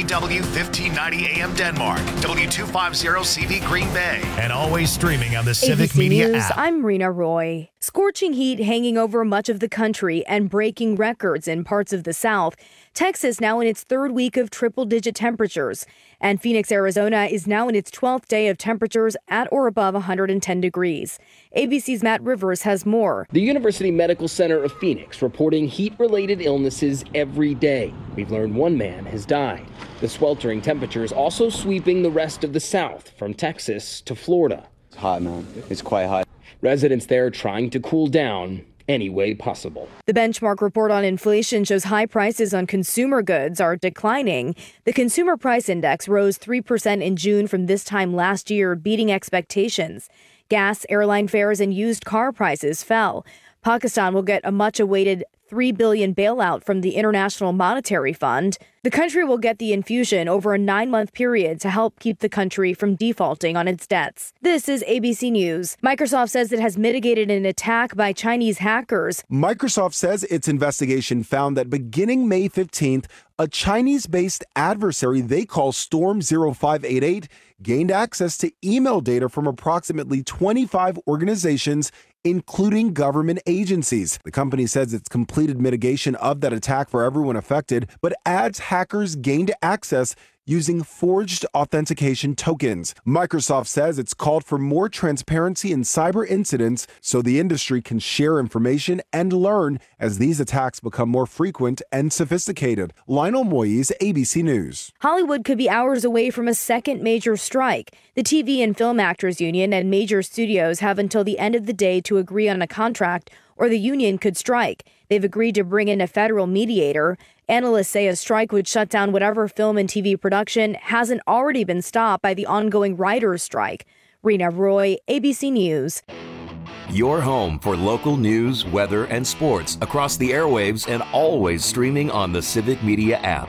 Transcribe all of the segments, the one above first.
WGBW 1590 AM Denmark, W250CV Green Bay, and always streaming on the Civic ABC Media News, app. I'm Rena Roy. Scorching heat hanging over much of the country and breaking records in parts of the South. Texas now in its third week of triple-digit temperatures. And Phoenix, Arizona is now in its 12th day of temperatures at or above 110 degrees. ABC's Matt Rivers has more. The University Medical Center of Phoenix reporting heat-related illnesses every day. We've learned one man has died. The sweltering temperatures also sweeping the rest of the South, from Texas to Florida. It's hot, man. It's quite hot. Residents there trying to cool down any way possible. The benchmark report on inflation shows high prices on consumer goods are declining. The Consumer Price Index rose 3% in June from this time last year, beating expectations. Gas, airline fares, and used car prices fell. Pakistan will get a much-awaited $3 billion bailout from the International Monetary Fund. The country will get the infusion over a 9-month period to help keep the country from defaulting on its debts. This is ABC News. Microsoft says it has mitigated an attack by Chinese hackers. Microsoft says its investigation found that beginning May 15th, a Chinese-based adversary they call Storm 0588 gained access to email data from approximately 25 organizations, including government agencies. The company says it's completed mitigation of that attack for everyone affected, but adds hackers gained access using forged authentication tokens. Microsoft says it's called for more transparency in cyber incidents so the industry can share information and learn as these attacks become more frequent and sophisticated. Lionel Moyes, ABC News. Hollywood could be hours away from a second major strike. The TV and Film Actors Union and major studios have until the end of the day to agree on a contract, or the union could strike. They've agreed to bring in a federal mediator. Analysts say a strike would shut down whatever film and TV production hasn't already been stopped by the ongoing writers' strike. Rena Roy, ABC News. Your home for local news, weather, and sports across the airwaves and always streaming on the Civic Media app.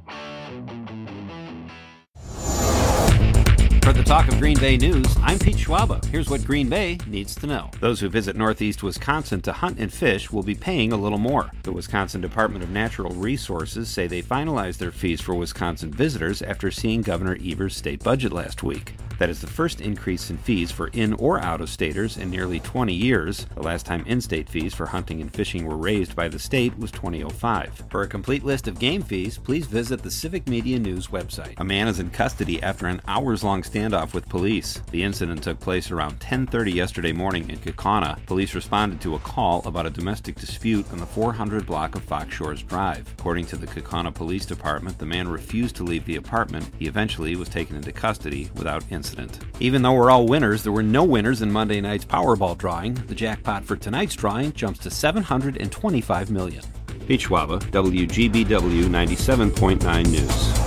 For the Talk of Green Bay News, I'm Pete Schwaba. Here's what Green Bay needs to know. Those who visit northeast Wisconsin to hunt and fish will be paying a little more. The Wisconsin Department of Natural Resources say they finalized their fees for Wisconsin visitors after seeing Governor Evers' state budget last week. That is the first increase in fees for in- or out-of-staters in nearly 20 years. The last time in-state fees for hunting and fishing were raised by the state was 2005. For a complete list of game fees, please visit the Civic Media News website. A man is in custody after an hours-long standoff with police. The incident took place around 10:30 yesterday morning in Kaukauna. Police responded to a call about a domestic dispute on the 400 block of Fox Shores Drive. According to the Kaukauna Police Department, the man refused to leave the apartment. He eventually was taken into custody without incident. Even though we're all winners, there were no winners in Monday night's Powerball drawing. The jackpot for tonight's drawing jumps to $725 million. Pete Schwaba, WGBW 97.9 News.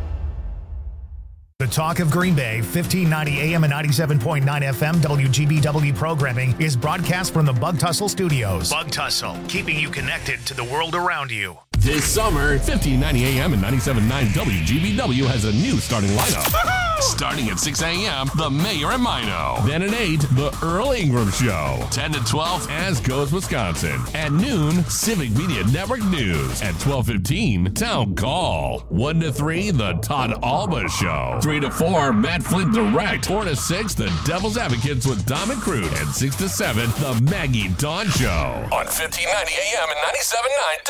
The Talk of Green Bay, 1590 AM and 97.9 FM WGBW programming is broadcast from the Bug Tussle Studios. Bug Tussle, keeping you connected to the world around you. This summer, 1590 AM and 97.9 WGBW has a new starting lineup. Starting at 6 a.m., The Mayor and Mino. Then at 8, The Earl Ingram Show. 10 to 12, As Goes Wisconsin. At noon, Civic Media Network News. At 12:15, Town Call. 1 to 3, The Todd Alba Show. 3 to 4, Matt Flint Direct. 4 to 6, The Devil's Advocates with Dom and Crude. And 6 to 7, The Maggie Dawn Show. On 1590 AM and 97.9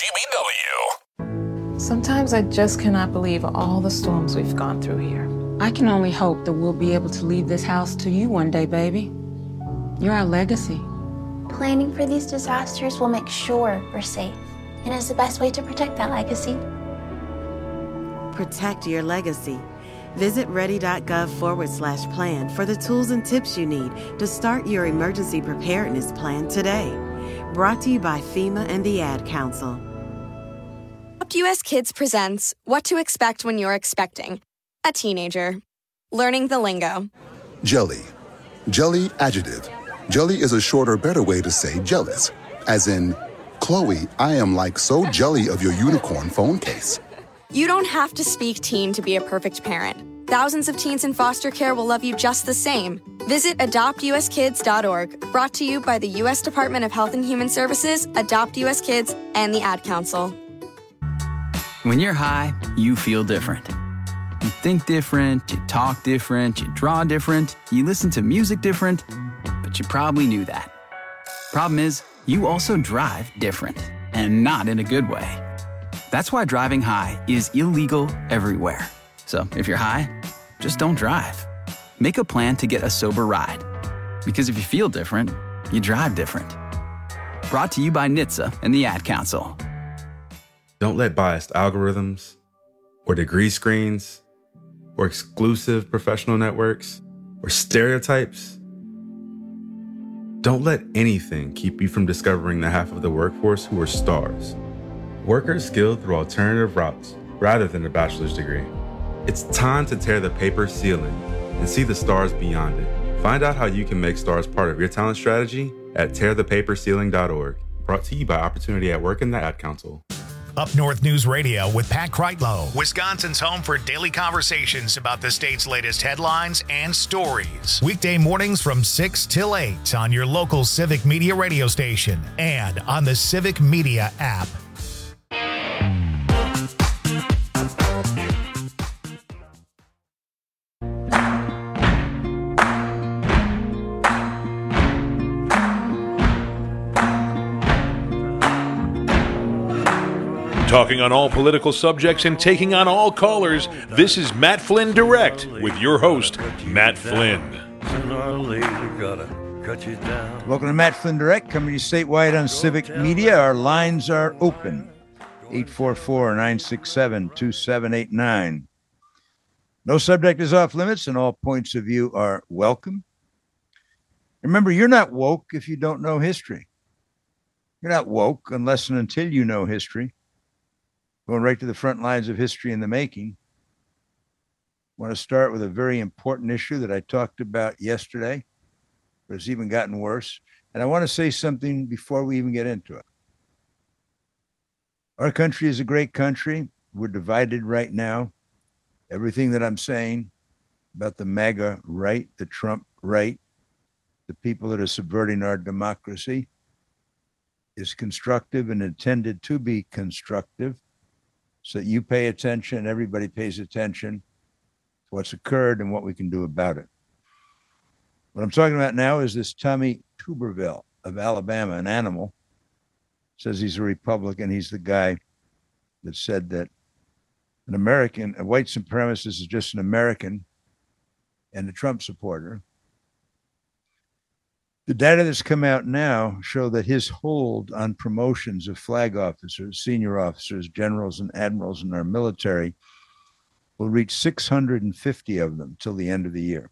WGBW. Sometimes I just cannot believe all the storms we've gone through here. I can only hope that we'll be able to leave this house to you one day, baby. You're our legacy. Planning for these disasters will make sure we're safe, and is the best way to protect that legacy. Protect your legacy. Visit ready.gov/plan for the tools and tips you need to start your emergency preparedness plan today. Brought to you by FEMA and the Ad Council. Adopt US Kids presents What to Expect When You're Expecting a Teenager. Learning the lingo. Jelly. Jelly adjective. Jelly is a shorter, better way to say jealous. As in, Chloe, I am like so jelly of your unicorn phone case. You don't have to speak teen to be a perfect parent. Thousands of teens in foster care will love you just the same. Visit adoptuskids.org. Brought to you by the U.S. Department of Health and Human Services, Adopt US Kids, and the Ad Council. When you're high, you feel different. You think different, you talk different, you draw different, you listen to music different, but you probably knew that. Problem is, you also drive different, and not in a good way. That's why driving high is illegal everywhere. So if you're high, just don't drive. Make a plan to get a sober ride. Because if you feel different, you drive different. Brought to you by NHTSA and the Ad Council. Don't let biased algorithms or degree screens or exclusive professional networks or stereotypes. Don't let anything keep you from discovering the half of the workforce who are stars. Workers skilled through alternative routes rather than a bachelor's degree. It's time to tear the paper ceiling and see the stars beyond it. Find out how you can make stars part of your talent strategy at tearthepaperceiling.org. Brought to you by Opportunity at Work and the Ad Council. Up North News Radio with Pat Kreitlow, Wisconsin's home for daily conversations about the state's latest headlines and stories. Weekday mornings from 6 till 8 on your local Civic Media radio station and on the Civic Media app. Talking on all political subjects and taking on all callers, this is Matt Flynn Direct with your host, Matt Flynn. Welcome to Matt Flynn Direct, coming to you statewide on Civic Media. Our lines are open, 844-967-2789. No subject is off limits, and all points of view are welcome. Remember, you're not woke if you don't know history. You're not woke unless and until you know history. Going right to the front lines of history in the making. I want to start with a very important issue that I talked about yesterday, but it's even gotten worse. And I want to say something before we even get into it. Our country is a great country. We're divided right now. Everything that I'm saying about the MAGA right, the Trump right, the people that are subverting our democracy is constructive and intended to be constructive. So that you pay attention, everybody pays attention to what's occurred and what we can do about it. What I'm talking about now is this Tommy Tuberville of Alabama, an animal, says he's a Republican. He's the guy that said that an American, a white supremacist is just an American and a Trump supporter. The data that's come out now show that his hold on promotions of flag officers, senior officers, generals, and admirals in our military will reach 650 of them till the end of the year.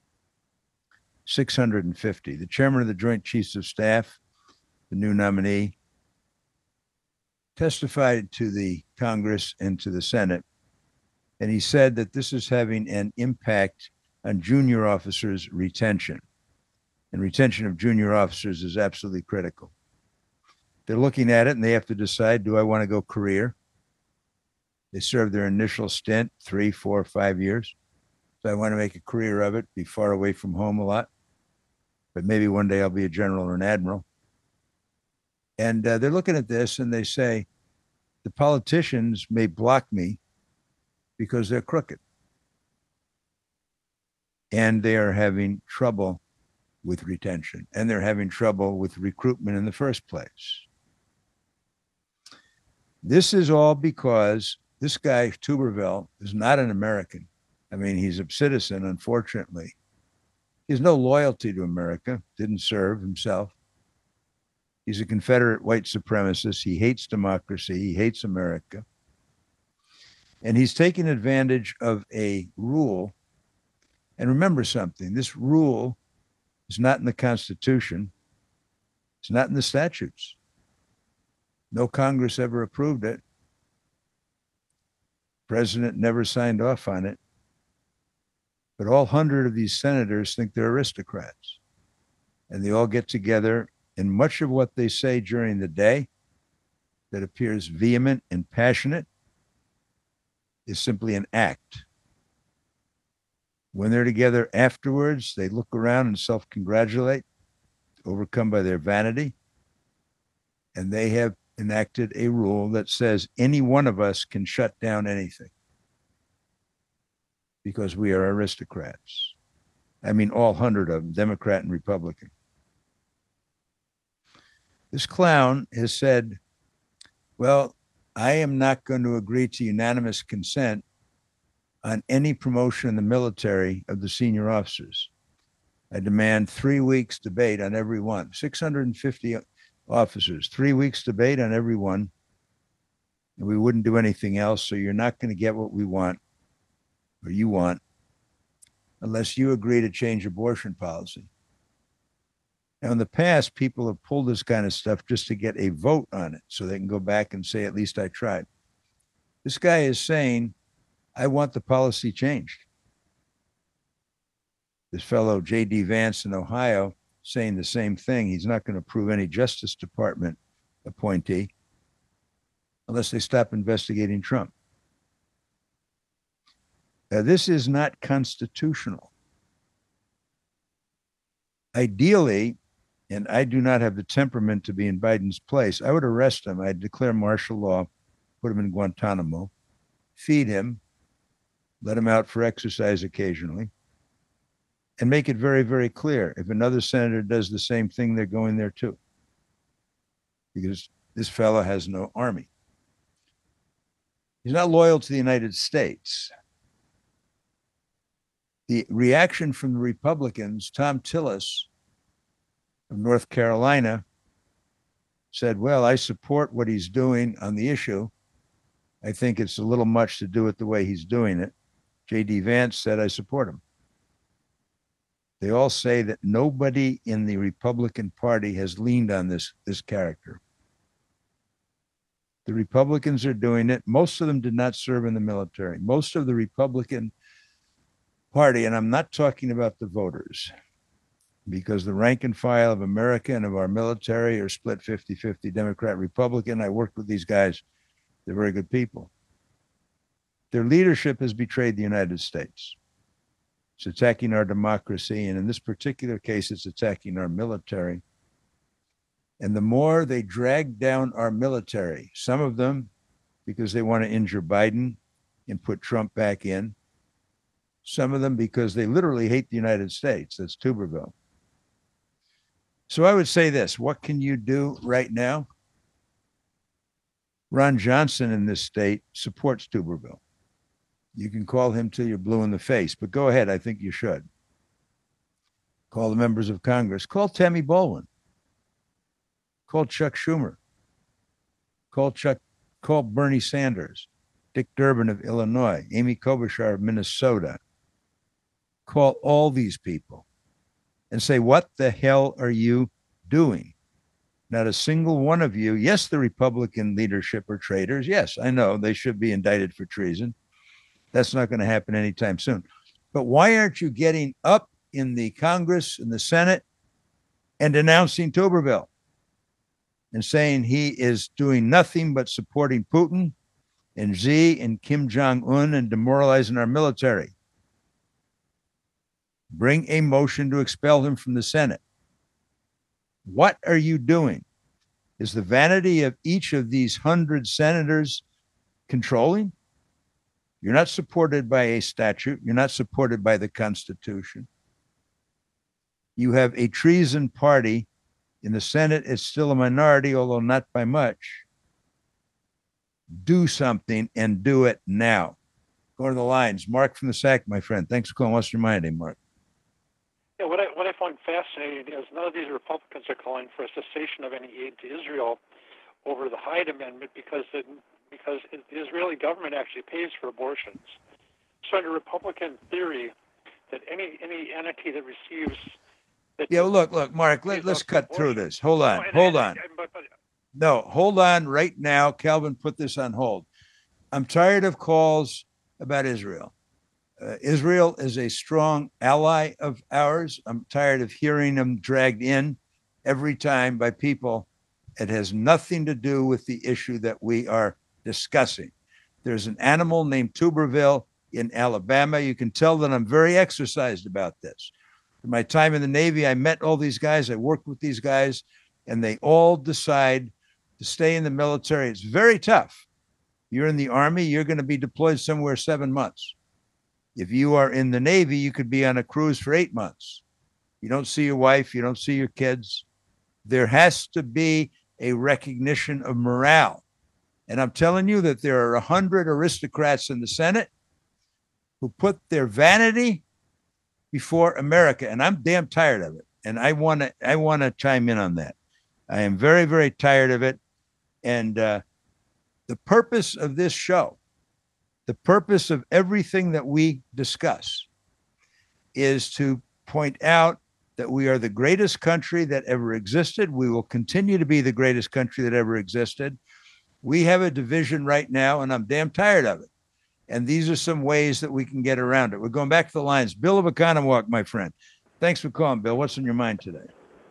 650. The chairman of the Joint Chiefs of Staff, the new nominee, testified to the Congress and to the Senate, and he said that this is having an impact on junior officers' retention. And retention of junior officers is absolutely critical. They're looking at it and they have to decide, do I want to go career? They serve their initial stint, 3, 4, 5 years. So I want to make a career of it, be far away from home a lot. But maybe one day I'll be a general or an admiral. And they're looking at this and they say, the politicians may block me because they're crooked. And they are having trouble with retention, and they're having trouble with recruitment in the first place. This is all because this guy, Tuberville, is not an American. I mean, he's a citizen, unfortunately. He has no loyalty to America, didn't serve himself. He's a Confederate white supremacist. He hates democracy. He hates America. And he's taking advantage of a rule. And remember something, this rule is not in the Constitution. It's not in the statutes. No Congress ever approved it. President never signed off on it. But all 100 of these senators think they're aristocrats. And they all get together, and much of what they say during the day that appears vehement and passionate is simply an act. When they're together afterwards, they look around and self-congratulate, overcome by their vanity, and they have enacted a rule that says any one of us can shut down anything because we are aristocrats. I mean, all 100 of them, Democrat and Republican. This clown has said, well, I am not going to agree to unanimous consent on any promotion in the military of the senior officers. I demand 3 weeks debate on every one. 650 officers, 3 weeks debate on every one. And we wouldn't do anything else. So you're not going to get what we want or you want unless you agree to change abortion policy. Now, in the past, people have pulled this kind of stuff just to get a vote on it so they can go back and say, at least I tried. This guy is saying, I want the policy changed. This fellow, J.D. Vance in Ohio, saying the same thing. He's not going to approve any Justice Department appointee unless they stop investigating Trump. This is not constitutional. Ideally, and I do not have the temperament to be in Biden's place, I would arrest him. I'd declare martial law, put him in Guantanamo, feed him, let him out for exercise occasionally, and make it very, very clear. If another senator does the same thing, they're going there too. Because this fellow has no army. He's not loyal to the United States. The reaction from the Republicans, Tom Tillis of North Carolina said, well, I support what he's doing on the issue. I think it's a little much to do it the way he's doing it. J.D. Vance said, I support him. They all say that nobody in the Republican Party has leaned on this character. The Republicans are doing it. Most of them did not serve in the military. Most of the Republican Party, and I'm not talking about the voters, because the rank and file of America and of our military are split 50-50 Democrat, Republican. I worked with these guys. They're very good people. Their leadership has betrayed the United States. It's attacking our democracy, and in this particular case, it's attacking our military. And the more they drag down our military, some of them because they want to injure Biden and put Trump back in, some of them because they literally hate the United States. That's Tuberville. So I would say this, what can you do right now? Ron Johnson in this state supports Tuberville. You can call him till you're blue in the face, but go ahead. I think you should. Call the members of Congress. Call Tammy Baldwin. Call Chuck Schumer. Call Bernie Sanders, Dick Durbin of Illinois, Amy Klobuchar of Minnesota. Call all these people and say, what the hell are you doing? Not a single one of you. Yes, the Republican leadership are traitors. Yes, I know they should be indicted for treason. That's not going to happen anytime soon. But why aren't you getting up in the Congress and the Senate and denouncing Tuberville and saying he is doing nothing but supporting Putin and Xi and Kim Jong-un and demoralizing our military? Bring a motion to expel him from the Senate. What are you doing? Is the vanity of each of these 100 senators controlling? You're not supported by a statute. You're not supported by the Constitution. You have a treason party. In the Senate, it's still a minority, although not by much. Do something and do it now. Go to the lines. Mark from the SAC, my friend. Thanks for calling. What's your mind, Mark? Yeah, what I find fascinating is none of these Republicans are calling for a cessation of any aid to Israel over the Hyde Amendment because the Israeli government actually pays for abortions. So under Republican theory, that any entity that receives... Look, Mark, let's cut through this. Hold on. No, hold on right now. Calvin, put this on hold. I'm tired of calls about Israel. Israel is a strong ally of ours. I'm tired of hearing them dragged in every time by people. It has nothing to do with the issue that we are discussing. There's an animal named Tuberville in Alabama. You can tell that I'm very exercised about this. In my time in the Navy, I met all these guys. I worked with these guys, and they all decide to stay in the military. It's very tough. You're in the Army, you're going to be deployed somewhere 7 months. If you are in the Navy, you could be on a cruise for 8 months. You don't see your wife, you don't see your kids. There has to be a recognition of morale. And I'm telling you that there are 100 aristocrats in the Senate who put their vanity before America. And I'm damn tired of it. And I want to chime in on that. I am very, very tired of it. And the purpose of this show, the purpose of everything that we discuss, is to point out that we are the greatest country that ever existed. We will continue to be the greatest country that ever existed. We have a division right now, and I'm damn tired of it. And these are some ways that we can get around it. We're going back to the lines. Bill of Oconomowoc, my friend. Thanks for calling, Bill. What's on your mind today?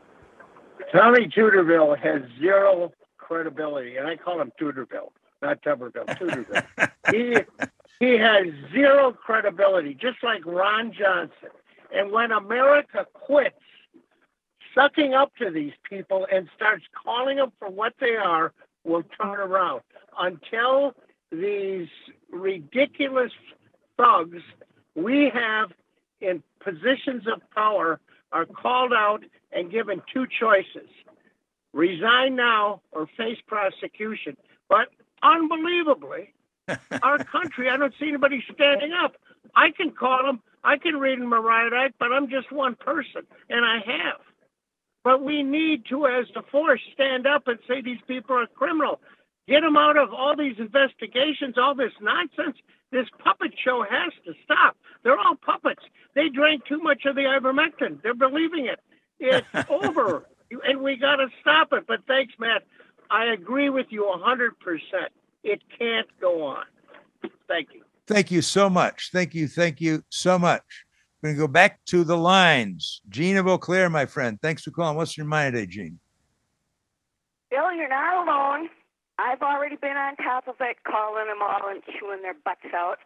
Tommy Tuberville has zero credibility, and I call him Tuberville, not Tuberville, Tuberville. He has zero credibility, just like Ron Johnson. And when America quits sucking up to these people and starts calling them for what they are, we'll turn around. Until these ridiculous thugs we have in positions of power are called out and given two choices: resign now or face prosecution. But unbelievably, our country, I don't see anybody standing up. I can call them, I can read them a riot act, but I'm just one person, and I have. But we need to, as the force, stand up and say these people are criminal. Get them out of all these investigations, all this nonsense. This puppet show has to stop. They're all puppets. They drank too much of the ivermectin. They're believing it. It's over, and we got to stop it. But thanks, Matt. I agree with you 100%. It can't go on. Thank you. Thank you so much. Thank you so much. We're going to go back to the lines. Gene of Eau Claire, my friend. Thanks for calling. What's your mind today, Gene? Bill, you're not alone. I've already been on top of it, calling them all and chewing their butts out.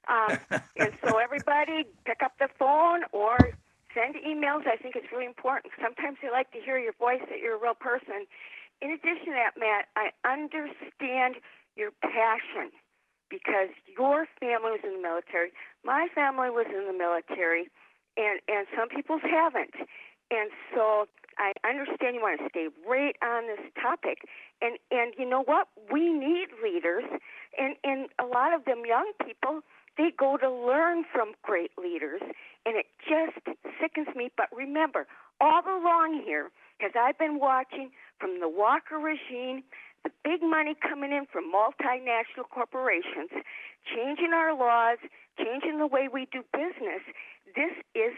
And so everybody pick up the phone or send emails. I think it's really important. Sometimes they like to hear your voice, that you're a real person. In addition to that, Matt, I understand your passion because your family was in the military. My family was in the military, and some people's haven't. And so I understand you want to stay right on this topic. And you know what? We need leaders, and a lot of them young people, they go to learn from great leaders, and it just sickens me. But remember, all along here, because I've been watching from the Walker regime, the big money coming in from multinational corporations, changing our laws, changing the way we do business, this is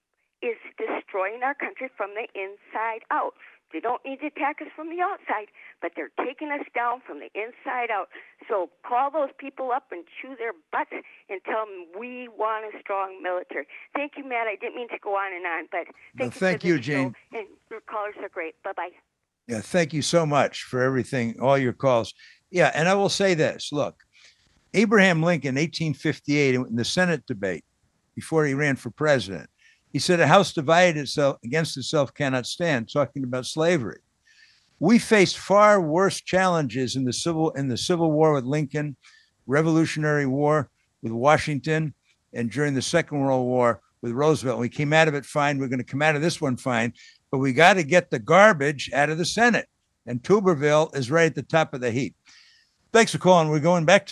destroying our country from the inside out. They don't need to attack us from the outside, but they're taking us down from the inside out. So call those people up and chew their butts and tell them we want a strong military. Thank you, Matt. I didn't mean to go on and on, but thank you, Jane. And your callers are great. Bye-bye. Yeah, thank you so much for everything, all your calls. Yeah, and I will say this. Look, Abraham Lincoln, 1858, in the Senate debate, before he ran for president, he said, a house divided itself against itself cannot stand, talking about slavery. We faced far worse challenges in the Civil War with Lincoln, Revolutionary War with Washington, and during the Second World War with Roosevelt. We came out of it fine. We're going to come out of this one fine, but we got to get the garbage out of the Senate. And Tuberville is right at the top of the heap. Thanks for calling. We're going back to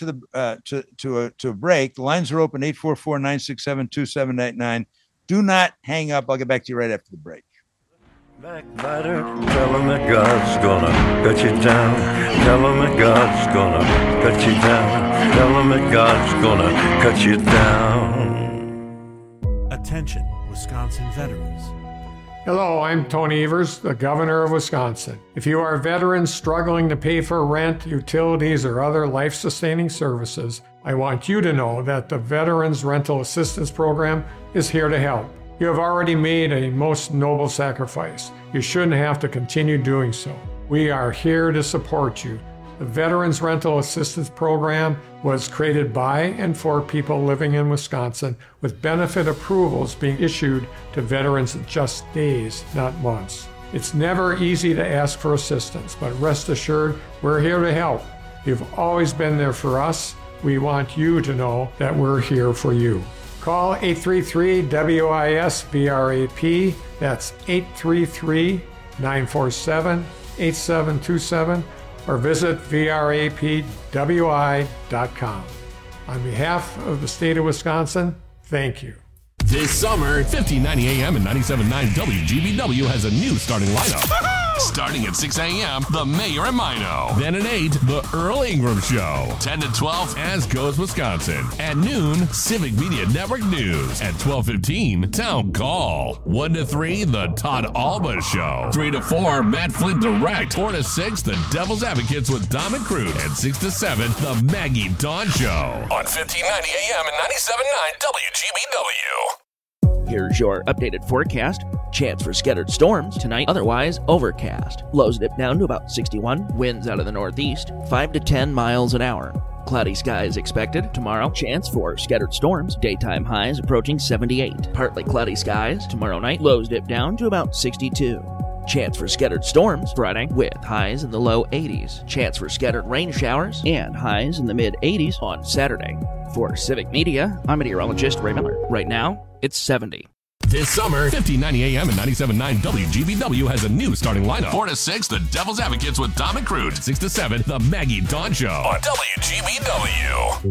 the to a break. The lines are open, 844-967-2789. Do not hang up. I'll get back to you right after the break. Backbiter, tell him that God's gonna cut you down. Tell him that God's gonna cut you down. Tell him that God's gonna cut you down. Attention, Wisconsin veterans. Hello, I'm Tony Evers, the Governor of Wisconsin. If you are a veteran struggling to pay for rent, utilities, or other life-sustaining services, I want you to know that the Veterans Rental Assistance Program is here to help. You have already made a most noble sacrifice. You shouldn't have to continue doing so. We are here to support you. The Veterans Rental Assistance Program was created by and for people living in Wisconsin, with benefit approvals being issued to veterans in just days, not months. It's never easy to ask for assistance, but rest assured, we're here to help. You've always been there for us. We want you to know that we're here for you. Call 833-WIS-VRAP. That's 833-947-8727, or visit vrapwi.com. On behalf of the state of Wisconsin, thank you. This summer, 1590 AM and 97.9 WGBW has a new starting lineup. Starting at 6 a.m., The Mayor and Mino. Then at 8, The Earl Ingram Show. 10 to 12, As Goes Wisconsin. At noon, Civic Media Network News. At 12:15, Town Call. 1 to 3, The Todd Alba Show. 3 to 4, Matt Flynn Direct. 4 to 6, The Devil's Advocates with Dom and Cruz. And 6 to 7, The Maggie Dawn Show. On 1590 AM and 97.9 WGBW. Here's your updated forecast. Chance for scattered storms tonight, otherwise overcast. Lows dip down to about 61. Winds out of the northeast, 5 to 10 miles an hour. Cloudy skies expected tomorrow. Chance for scattered storms. Daytime highs approaching 78. Partly cloudy skies tomorrow night. Lows dip down to about 62. Chance for scattered storms Friday with highs in the low 80s. Chance for scattered rain showers and highs in the mid 80s on Saturday. For Civic Media, I'm meteorologist Ray Miller. Right now, it's 70. This summer, 1590 AM and 97.9 WGBW has a new starting lineup. 4 to 6, The Devil's Advocates with Dom and Cruz. 6 to 7, The Maggie Dawn Show. On WGBW.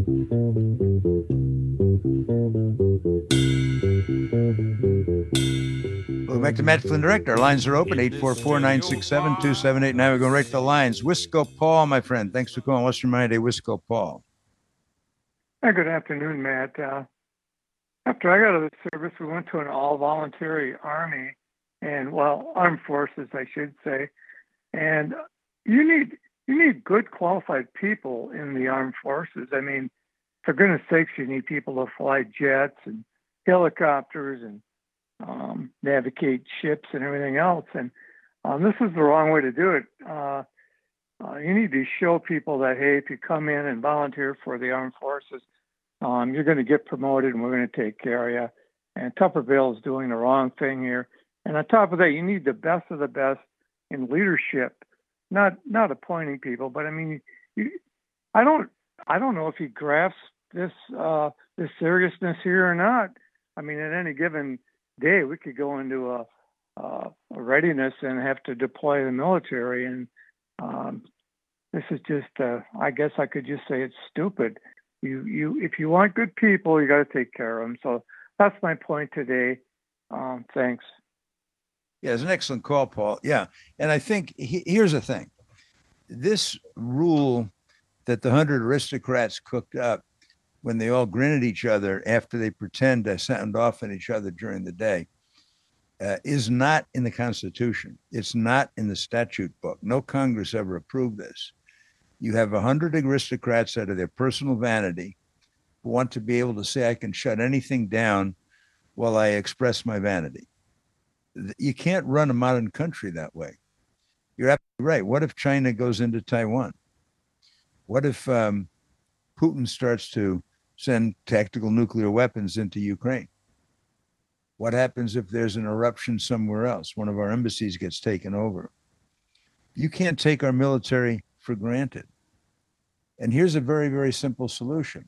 Welcome back to Matt Flynn Direct. Our lines are open, 844-967-2789. We're going right to the lines. Wisco Paul, my friend. Thanks for calling Western Mind Day, Wisco Paul. Hi, good afternoon, Matt. After I got out of the service, we went to an all-voluntary Army, and armed forces, I should say. And you need good, qualified people in the armed forces. I mean, for goodness sakes, you need people to fly jets and helicopters and navigate ships and everything else. And this is the wrong way to do it. You need to show people that, hey, if you come in and volunteer for the armed forces, you're going to get promoted and we're going to take care of you. And Tupperville is doing the wrong thing here. And on top of that, you need the best of the best in leadership, not appointing people. But I mean, I don't know if he grasps this seriousness here or not. I mean, at any given day, we could go into a readiness and have to deploy the military. And this is just, I guess I could just say it's stupid. If you want good people, you got to take care of them. So that's my point today. Thanks. Yeah, it's an excellent call, Paul. Yeah, and I think here's the thing. This rule that the 100 aristocrats cooked up when they all grin at each other after they pretend to sound off at each other during the day is not in the Constitution. It's not in the statute book. No Congress ever approved this. You have 100 aristocrats out of their personal vanity who want to be able to say, I can shut anything down while I express my vanity. You can't run a modern country that way. You're absolutely right. What if China goes into Taiwan? What if Putin starts to send tactical nuclear weapons into Ukraine? What happens if there's an eruption somewhere else? One of our embassies gets taken over. You can't take our military for granted. And here's a very, very simple solution.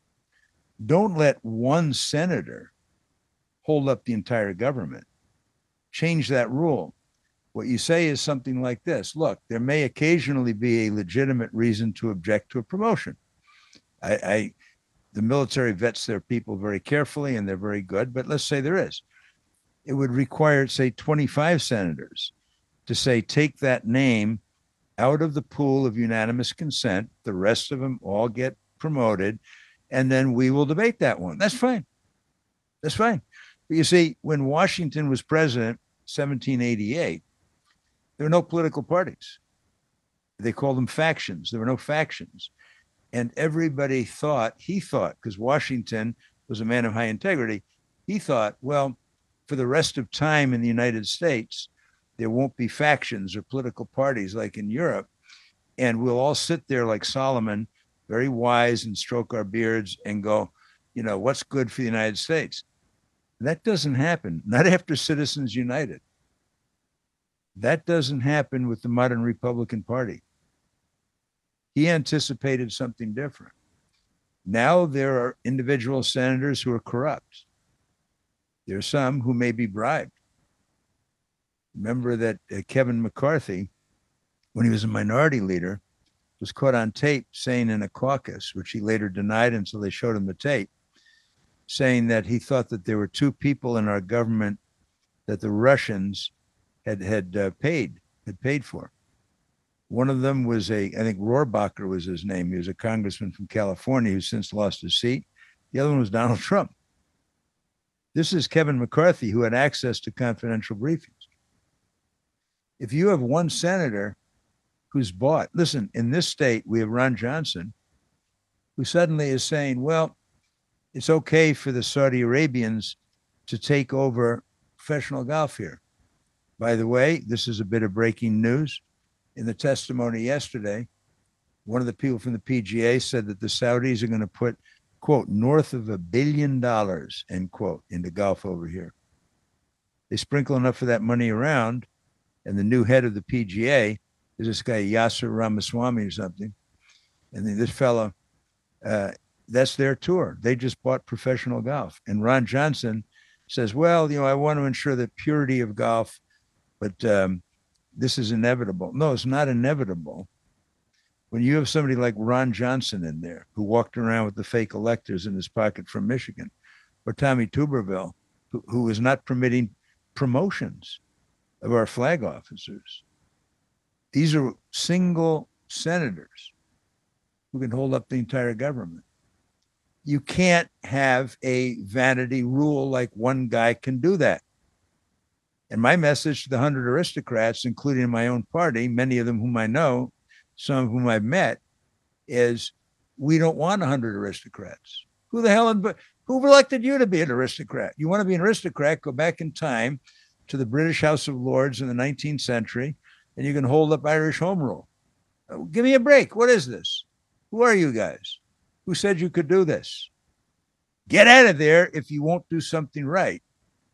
Don't let one senator hold up the entire government. Change that rule. What you say is something like this. Look, there may occasionally be a legitimate reason to object to a promotion. The military vets their people very carefully and they're very good, but let's say there is. It would require, say, 25 senators to say, take that name out of the pool of unanimous consent. The rest of them all get promoted, and then we will debate that one. That's fine. That's fine. But you see, when Washington was president, 1788, there were no political parties. They called them factions. There were no factions. And everybody thought, because Washington was a man of high integrity, he thought, well, for the rest of time in the United States, there won't be factions or political parties like in Europe. And we'll all sit there like Solomon, very wise, and stroke our beards and go, what's good for the United States? That doesn't happen. Not after Citizens United. That doesn't happen with the modern Republican Party. He anticipated something different. Now there are individual senators who are corrupt. There are some who may be bribed. Remember that Kevin McCarthy, when he was a minority leader, was caught on tape saying in a caucus, which he later denied until they showed him the tape, saying that he thought that there were two people in our government that the Russians had paid for. One of them was I think Rohrabacher was his name. He was a congressman from California who since lost his seat. The other one was Donald Trump. This is Kevin McCarthy, who had access to confidential briefings. If you have one senator who's bought, listen, in this state, we have Ron Johnson, who suddenly is saying, well, it's okay for the Saudi Arabians to take over professional golf here. By the way, this is a bit of breaking news. In the testimony yesterday, one of the people from the PGA said that the Saudis are going to put, quote, north of $1 billion, end quote, into golf over here. They sprinkle enough of that money around, and the new head of the PGA is this guy, Yasser Ramaswamy or something. And then this fellow, that's their tour. They just bought professional golf. And Ron Johnson says, well, I want to ensure the purity of golf, but this is inevitable. No, it's not inevitable. When you have somebody like Ron Johnson in there, who walked around with the fake electors in his pocket from Michigan, or Tommy Tuberville, who is not permitting promotions of our flag officers. These are single senators who can hold up the entire government. You can't have a vanity rule like one guy can do that. And my message to the 100 aristocrats, including my own party, many of them whom I know, some of whom I've met, is we don't want 100 aristocrats. Who elected you to be an aristocrat? You want to be an aristocrat, go back in time to the British House of Lords in the 19th century, and you can hold up Irish Home Rule. Give me a break. What is this? Who are you guys? Who said you could do this? Get out of there if you won't do something right.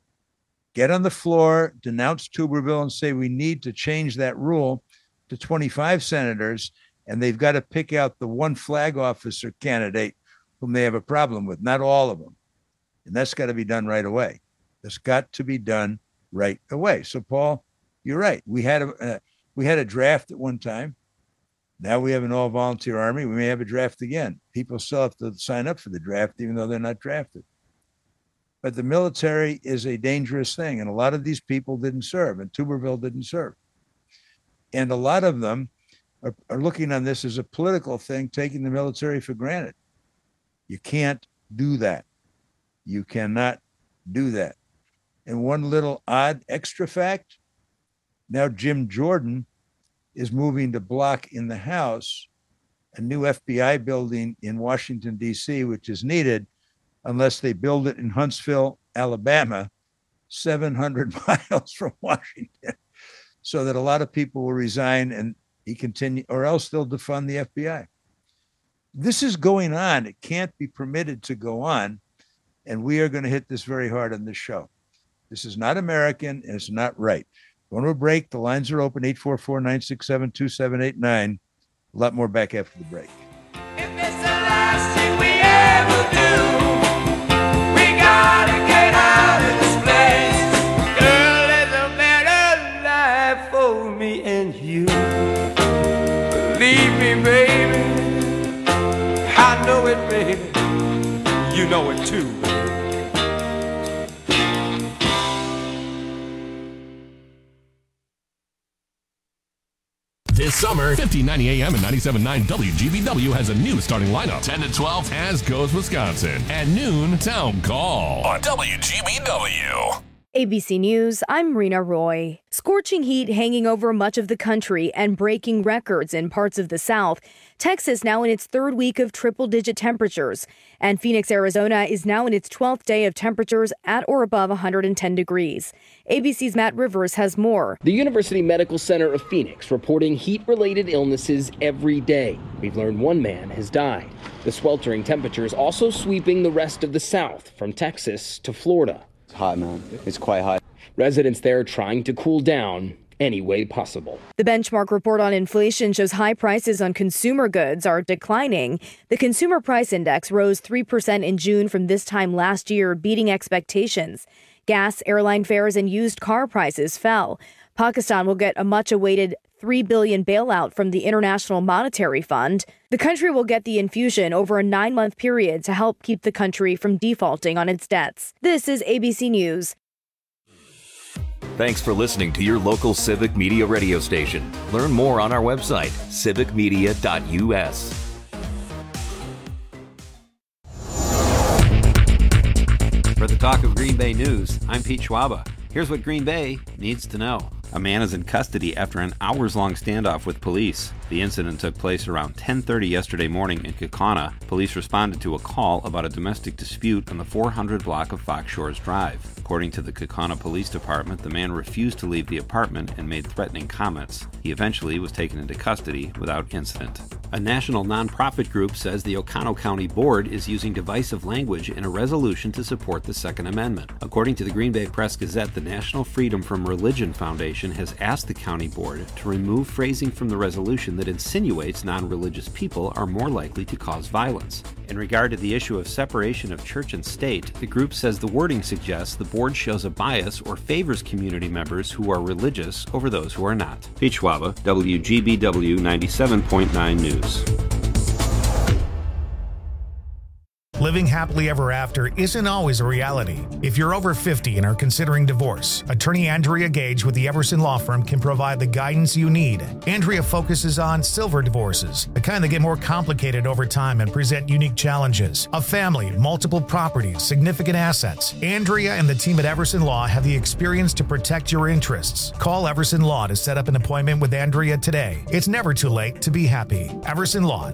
Get on the floor, denounce Tuberville, and say we need to change that rule to 25 senators, and they've got to pick out the one flag officer candidate whom they have a problem with, not all of them. And that's got to be done right away. That's got to be done right away. So, Paul, you're right. We had a draft at one time. Now we have an all-volunteer army. We may have a draft again. People still have to sign up for the draft, even though they're not drafted. But the military is a dangerous thing, and a lot of these people didn't serve, and Tuberville didn't serve. And a lot of them are looking on this as a political thing, taking the military for granted. You can't do that. You cannot do that. And one little odd extra fact, now Jim Jordan is moving to block in the House a new FBI building in Washington, D.C., which is needed unless they build it in Huntsville, Alabama, 700 miles from Washington, so that a lot of people will resign and he continue, or else they'll defund the FBI. This is going on. It can't be permitted to go on. And we are going to hit this very hard on this show. This is not American, and it's not right. Going to a break. The lines are open, 844-967-2789. A lot more back after the break. If it's the last thing we ever do, we gotta get out of this place. Girl, there's a better life for me and you. Believe me, baby, I know it, baby. You know it too. This summer, 1590 AM and 97.9 WGBW has a new starting lineup. 10 to 12, As Goes Wisconsin. At noon, Town Call on WGBW. ABC News, I'm Rena Roy. Scorching heat hanging over much of the country and breaking records in parts of the South. Texas now in its third week of triple-digit temperatures. And Phoenix, Arizona is now in its 12th day of temperatures at or above 110 degrees. ABC's Matt Rivers has more. The University Medical Center of Phoenix reporting heat-related illnesses every day. We've learned one man has died. The sweltering temperatures also sweeping the rest of the South, from Texas to Florida. It's hot, man. It's quite hot. Residents there trying to cool down any way possible. The benchmark report on inflation shows high prices on consumer goods are declining. The Consumer Price Index rose 3% in June from this time last year, beating expectations. Gas, airline fares, and used car prices fell. Pakistan will get a much-awaited $3 billion bailout from the International Monetary Fund. The country will get the infusion over a 9-month period to help keep the country from defaulting on its debts. This is ABC News. Thanks for listening to your local Civic Media radio station. Learn more on our website, civicmedia.us. For the Talk of Green Bay News, I'm Pete Schwaba. Here's what Green Bay needs to know. A man is in custody after an hours-long standoff with police. The incident took place around 10:30 yesterday morning in Kaukauna. Police responded to a call about a domestic dispute on the 400 block of Fox Shores Drive. According to the Kaukauna Police Department, the man refused to leave the apartment and made threatening comments. He eventually was taken into custody without incident. A national nonprofit group says the Oconto County Board is using divisive language in a resolution to support the Second Amendment. According to the Green Bay Press-Gazette, the National Freedom from Religion Foundation has asked the county board to remove phrasing from the resolution that insinuates non-religious people are more likely to cause violence. In regard to the issue of separation of church and state, the group says the wording suggests the board shows a bias or favors community members who are religious over those who are not. Pete Schwaba, WGBW 97.9 News. Living happily ever after isn't always a reality. If you're over 50 and are considering divorce, attorney Andrea Gage with the Everson Law Firm can provide the guidance you need. Andrea focuses on silver divorces, the kind that get more complicated over time and present unique challenges. A family, multiple properties, significant assets. Andrea and the team at Everson Law have the experience to protect your interests. Call Everson Law to set up an appointment with Andrea today. It's never too late to be happy. Everson Law,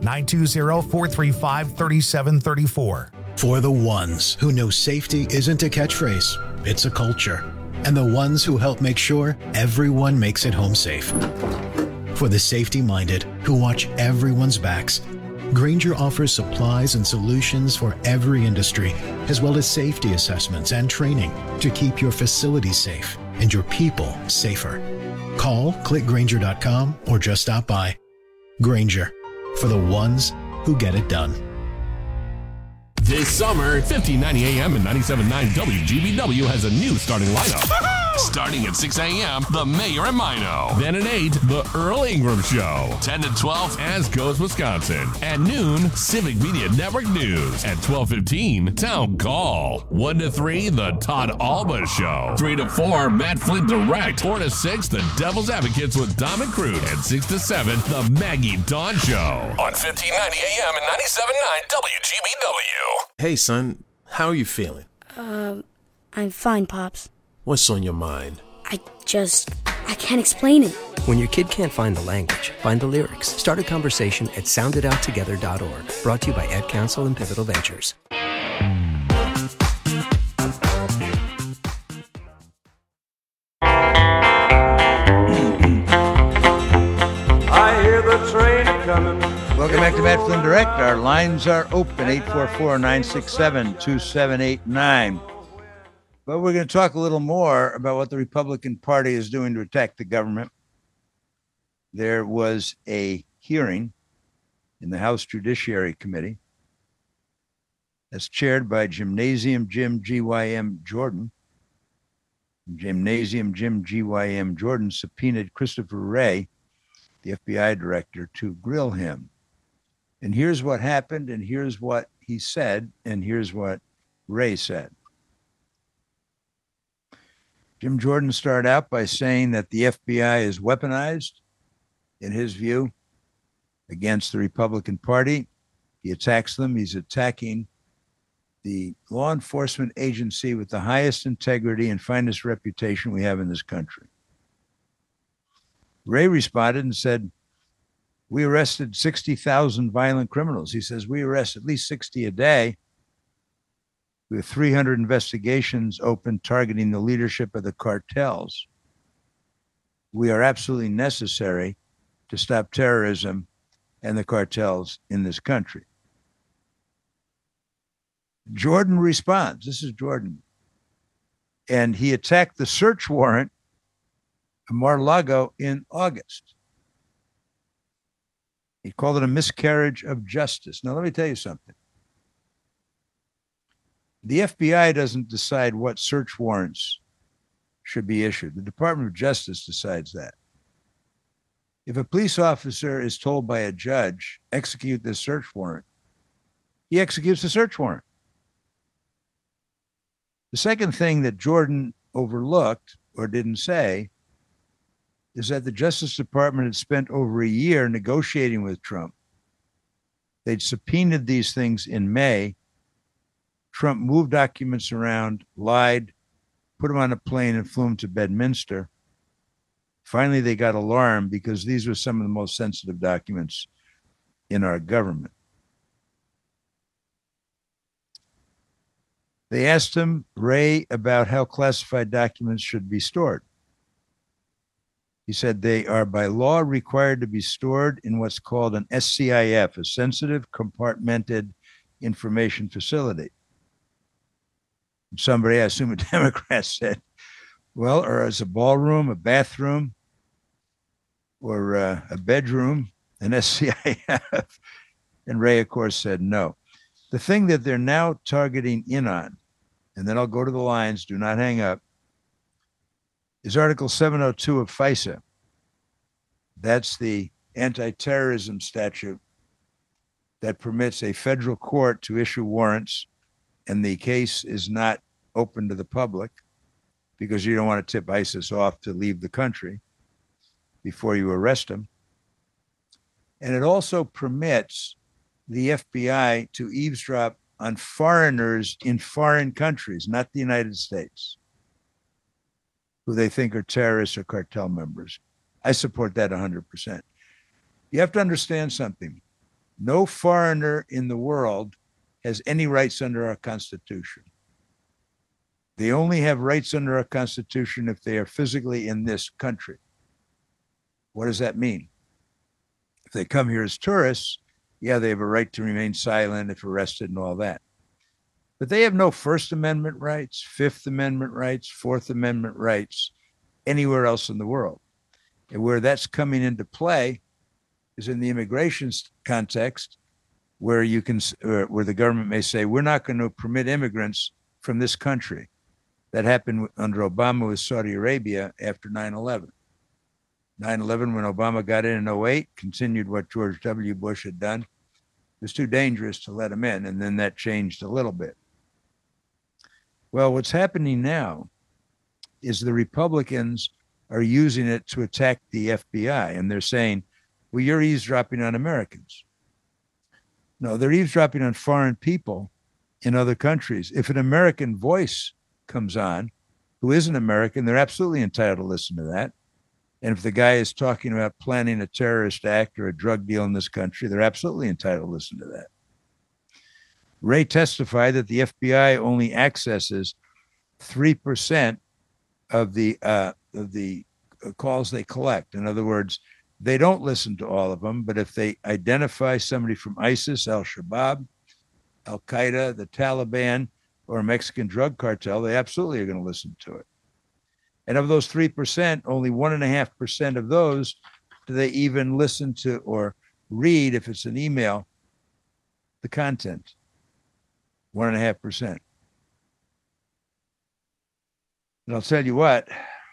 920-435-3734. For the ones who know safety isn't a catchphrase, it's a culture. And the ones who help make sure everyone makes it home safe. For the safety-minded who watch everyone's backs, Grainger offers supplies and solutions for every industry, as well as safety assessments and training to keep your facilities safe and your people safer. Call, clickgrainger.com, or just stop by. Grainger, for the ones who get it done. This summer, 1590 AM and 97.9 WGBW has a new starting lineup. Starting at 6 a.m., The Mayor and Mino. Then at 8, The Earl Ingram Show. 10 to 12, As Goes Wisconsin. At noon, Civic Media Network News. At 12:15, Town Call. 1 to 3, The Todd Alba Show. 3 to 4, Matt Flynn Direct. 4 to 6, The Devil's Advocates with Dom and Crude. And 6 to 7, The Maggie Dawn Show. On 1590 AM and 97.9 WGBW. Hey, son, how are you feeling? I'm fine, Pops. What's on your mind? I can't explain it. When your kid can't find the language, find the lyrics. Start a conversation at soundidouttogether.org. Brought to you by Ad Council and Pivotal Ventures. I hear the train coming. Welcome back to Matt Flynn Direct. Our lines are open, 844-967-2789. But we're going to talk a little more about what the Republican Party is doing to attack the government. There was a hearing in the House Judiciary Committee that's chaired by Gymnasium Jim GYM Jordan. Gymnasium Jim GYM Jordan subpoenaed Christopher Wray, the FBI director, to grill him. And here's what happened, and here's what he said, and here's what Wray said. Jim Jordan started out by saying that the FBI is weaponized, in his view, against the Republican Party. He attacks them. He's attacking the law enforcement agency with the highest integrity and finest reputation we have in this country. Wray responded and said, we arrested 60,000 violent criminals. He says, we arrest at least 60 a day. We have 300 investigations open targeting the leadership of the cartels. We are absolutely necessary to stop terrorism and the cartels in this country. Jordan responds. This is Jordan. And he attacked the search warrant Mar-a-Lago in August. He called it a miscarriage of justice. Now, let me tell you something. The FBI doesn't decide what search warrants should be issued. The Department of Justice decides that. If a police officer is told by a judge, execute this search warrant, he executes the search warrant. The second thing that Jordan overlooked or didn't say is that the Justice Department had spent over a year negotiating with Trump. They'd subpoenaed these things in May. Trump moved documents around, lied, put them on a plane and flew them to Bedminster. Finally, they got alarmed because these were some of the most sensitive documents in our government. They asked him, Wray, about how classified documents should be stored. He said they are by law required to be stored in what's called an SCIF, a sensitive compartmented information facility. Somebody, I assume a Democrat, said, well, or as a ballroom, a bathroom, or a bedroom, an SCIF. And Wray, of course, said no. The thing that they're now targeting in on, and then I'll go to the lines, do not hang up, is Article 702 of FISA. That's the anti-terrorism statute that permits a federal court to issue warrants, and the case is not open to the public because you don't want to tip ISIS off to leave the country before you arrest them. And it also permits the FBI to eavesdrop on foreigners in foreign countries, not the United States, who they think are terrorists or cartel members. I support that 100%. You have to understand something. No foreigner in the world has any rights under our Constitution. They only have rights under our Constitution if they are physically in this country. What does that mean? If they come here as tourists, yeah, they have a right to remain silent if arrested and all that. But they have no First Amendment rights, Fifth Amendment rights, Fourth Amendment rights anywhere else in the world. And where that's coming into play is in the immigration context, where you can, where the government may say, we're not going to permit immigrants from this country. That happened under Obama with Saudi Arabia after 9/11. 9/11, when Obama got in 2008, continued what George W. Bush had done. It was too dangerous to let him in, and then that changed a little bit. Well, what's happening now is the Republicans are using it to attack the FBI, and they're saying, well, you're eavesdropping on Americans. No, they're eavesdropping on foreign people in other countries. If an American voice comes on who isn't American, they're absolutely entitled to listen to that. And if the guy is talking about planning a terrorist act or a drug deal in this country, they're absolutely entitled to listen to that. Wray testified that the FBI only accesses 3% of the calls they collect. In other words, they don't listen to all of them, but if they identify somebody from ISIS, Al-Shabaab, Al-Qaeda, the Taliban, or a Mexican drug cartel, they absolutely are going to listen to it. And of those 3%, only 1.5% of those do they even listen to or read, if it's an email, the content. 1.5%. And I'll tell you what,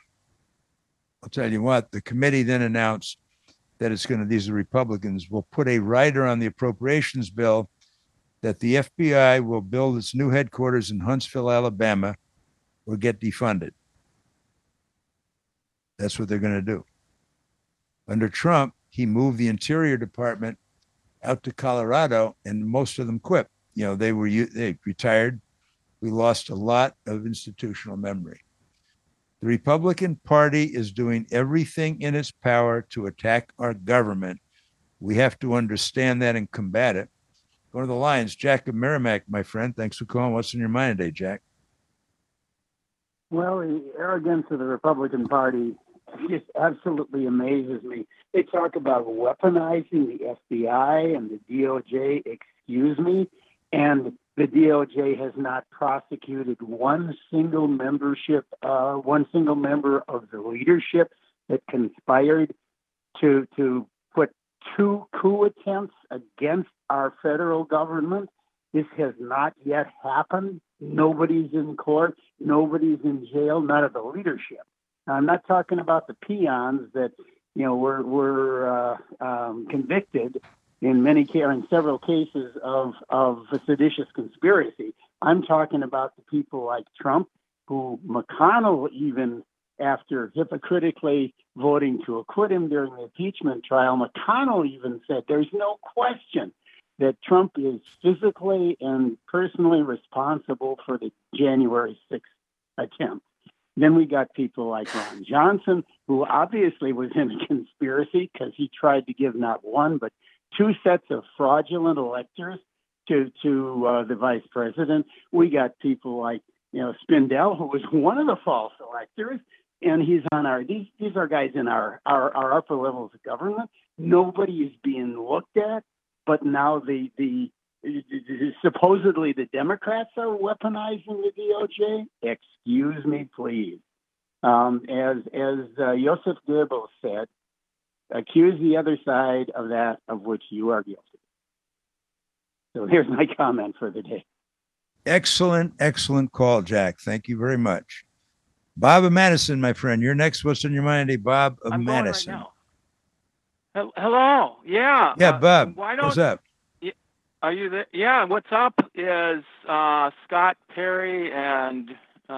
the committee then announced that it's going to, these are Republicans, will put a rider on the appropriations bill that the FBI will build its new headquarters in Huntsville, Alabama, or get defunded. That's what they're going to do. Under Trump, he moved the Interior Department out to Colorado, and most of them quit. You know, they retired. We lost a lot of institutional memory. The Republican Party is doing everything in its power to attack our government. We have to understand that and combat it. Go to the lines. Jack of Merrimack, my friend. Thanks for calling. What's in your mind today, Jack? Well, the arrogance of the Republican Party just absolutely amazes me. They talk about weaponizing the FBI and the DOJ, excuse me, and the DOJ has not prosecuted one single member of the leadership that conspired to put 2 coup attempts against our federal government. This has not yet happened. Nobody's in court. Nobody's in jail. None of the leadership. Now, I'm not talking about the peons that were convicted in several cases of a seditious conspiracy. I'm talking about the people like Trump, who McConnell, even after hypocritically voting to acquit him during the impeachment trial, McConnell even said there's no question that Trump is physically and personally responsible for the January 6th attempt. Then we got people like Ron Johnson, who obviously was in a conspiracy because he tried to give not one, but 2 sets of fraudulent electors to the vice president. We got people like, Spindell, who was one of the false electors, and he's on these are guys in our upper levels of government. Nobody is being looked at, but now supposedly the Democrats are weaponizing the DOJ. Excuse me, please. As Joseph Goebbels said, accuse the other side of that of which you are guilty. So here's my comment for the day. Excellent call, Jack. Thank you very much. Bob of Madison, my friend. You're next. What's on your mind today, Bob of Madison? Right now. Hello. Yeah. Yeah, Bob. What's up? Are you there? Yeah. What's up is Scott Perry and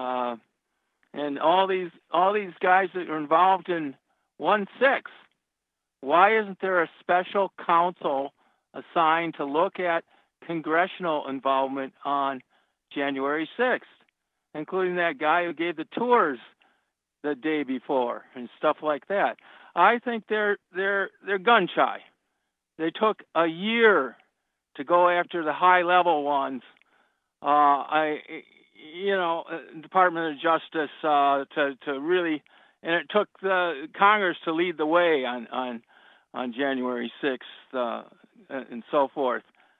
all these guys that are involved in 1-6. Why isn't there a special counsel assigned to look at congressional involvement on January 6th, including that guy who gave the tours the day before and stuff like that? I think they're gun shy. They took a year to go after the high level ones. Department of Justice to really, and it took the Congress to lead the way on January 6th and so forth.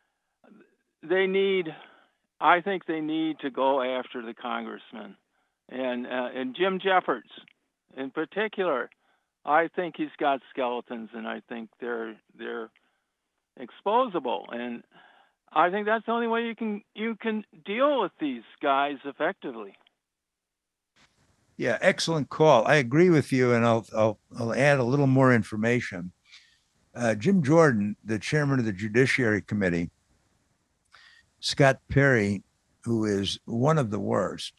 I think they need to go after the congressman and Jim Jeffords in particular. I think he's got skeletons, and I think they're exposable, and I think that's the only way you can deal with these guys effectively. Yeah, excellent call. I agree with you, and I'll add a little more information. Jim Jordan, the chairman of the Judiciary Committee, Scott Perry, who is one of the worst.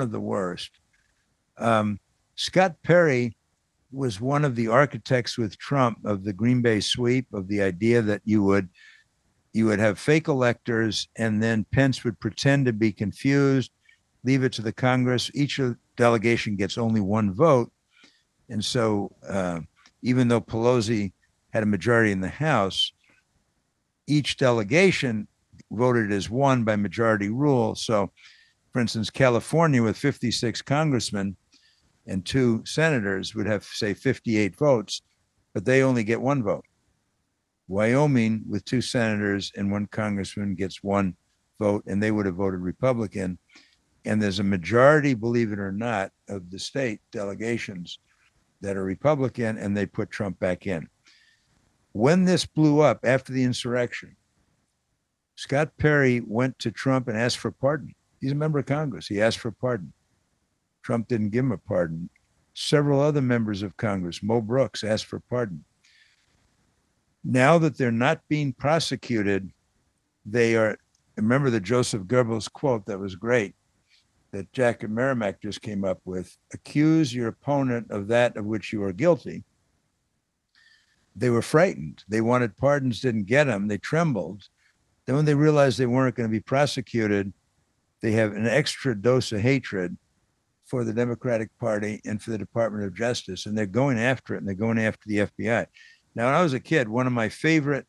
Scott Perry was one of the architects with Trump of the Green Bay sweep, of the idea that you would have fake electors, and then Pence would pretend to be confused, leave it to the Congress. Each delegation gets only 1 vote. And so even though Pelosi had a majority in the House, each delegation voted as one by majority rule. So, for instance, California with 56 congressmen and 2 senators would have, say, 58 votes, but they only get 1 vote. Wyoming with 2 senators and 1 congressman gets 1 vote, and they would have voted Republican. And there's a majority, believe it or not, of the state delegations that are Republican, and they put Trump back in. When this blew up after the insurrection, Scott Perry went to Trump and asked for pardon. He's a member of Congress. He asked for pardon. Trump didn't give him a pardon. Several other members of Congress, Mo Brooks, asked for pardon. Now that they're not being prosecuted, they are, remember the Joseph Goebbels quote that was great, that Jack and Merrimack just came up with: accuse your opponent of that of which you are guilty. They were frightened. They wanted pardons, didn't get them. They trembled. Then when they realized they weren't going to be prosecuted, they have an extra dose of hatred for the Democratic Party and for the Department of Justice, and they're going after it, and they're going after the FBI. Now, when I was a kid, one of my favorite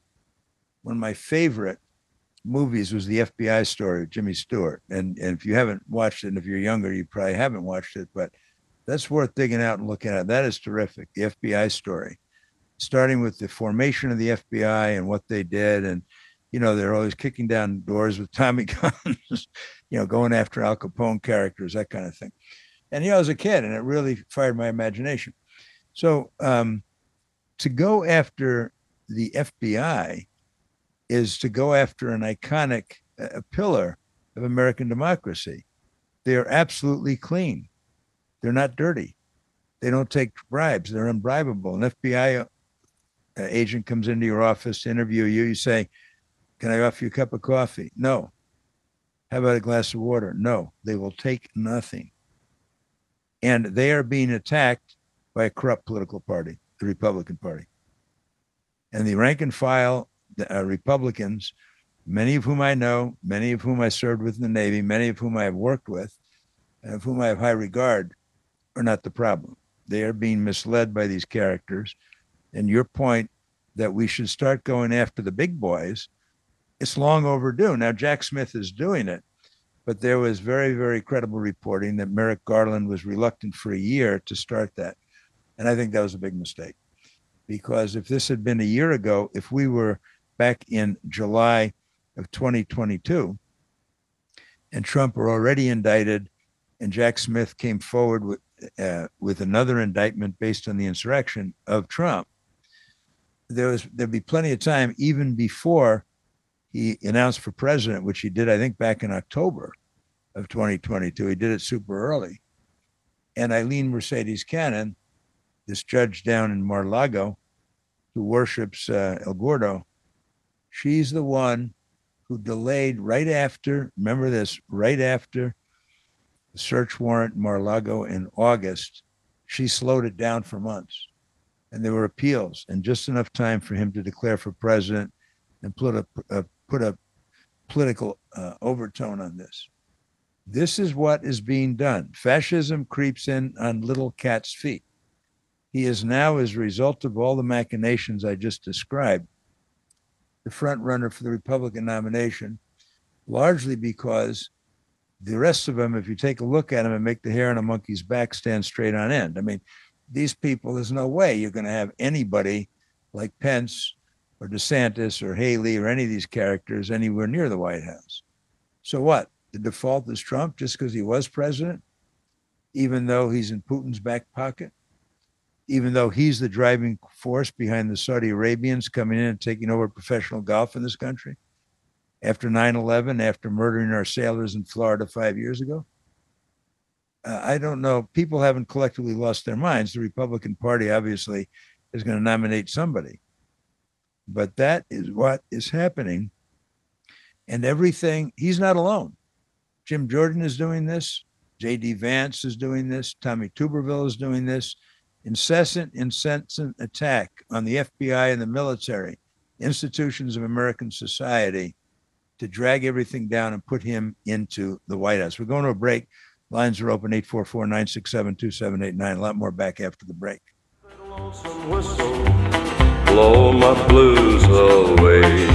movies was the FBI story of Jimmy Stewart. And if you haven't watched it, and if you're younger, you probably haven't watched it, but that's worth digging out and looking at. That is terrific, the FBI story, starting with the formation of the FBI and what they did. And, they're always kicking down doors with Tommy guns, going after Al Capone characters, that kind of thing. And, I was a kid, and it really fired my imagination. So to go after the FBI is to go after an iconic pillar of American democracy. They are absolutely clean. They're not dirty. They don't take bribes. They're unbribable. An FBI agent comes into your office to interview you. You say, "Can I offer you a cup of coffee?" No. How about a glass of water? No. They will take nothing. And they are being attacked by a corrupt political party, the Republican Party. And the rank and file Republicans, many of whom I know, many of whom I served with in the Navy, many of whom I have worked with, and of whom I have high regard, are not the problem. They are being misled by these characters. And your point that we should start going after the big boys, it's long overdue. Now, Jack Smith is doing it, but there was very, very credible reporting that Merrick Garland was reluctant for a year to start that. And I think that was a big mistake, because if this had been a year ago, if we were back in July of 2022 and Trump were already indicted and Jack Smith came forward with another indictment based on the insurrection of Trump, there'd be plenty of time even before he announced for president, which he did, I think, back in October of 2022. He did it super early. And Eileen Mercedes Cannon, this judge down in Mar-a-Lago who worships El Gordo, she's the one who delayed right after, remember this, right after the search warrant in Mar-a-Lago in August, she slowed it down for months. And there were appeals and just enough time for him to declare for president and put a political overtone on this. This is what is being done. Fascism creeps in on little cat's feet. He is now, as a result of all the machinations I just described, the front runner for the Republican nomination, largely because the rest of them, if you take a look at them and make the hair on a monkey's back stand straight on end. I mean, these people, there's no way you're going to have anybody like Pence or DeSantis or Haley or any of these characters anywhere near the White House. So what? The default is Trump just because he was president, even though he's in Putin's back pocket, even though he's the driving force behind the Saudi Arabians coming in and taking over professional golf in this country after 9/11, after murdering our sailors in Florida 5 years ago. I don't know. People haven't collectively lost their minds. The Republican Party obviously is going to nominate somebody. But that is what is happening. And everything, he's not alone. Jim Jordan is doing this. J.D. Vance is doing this. Tommy Tuberville is doing this. Incessant attack on the FBI and the military, institutions of American society, to drag everything down and put him into the White House. We're going to a break. Lines are open, 844-967-2789. A lot more back after the break. Blow my blues away.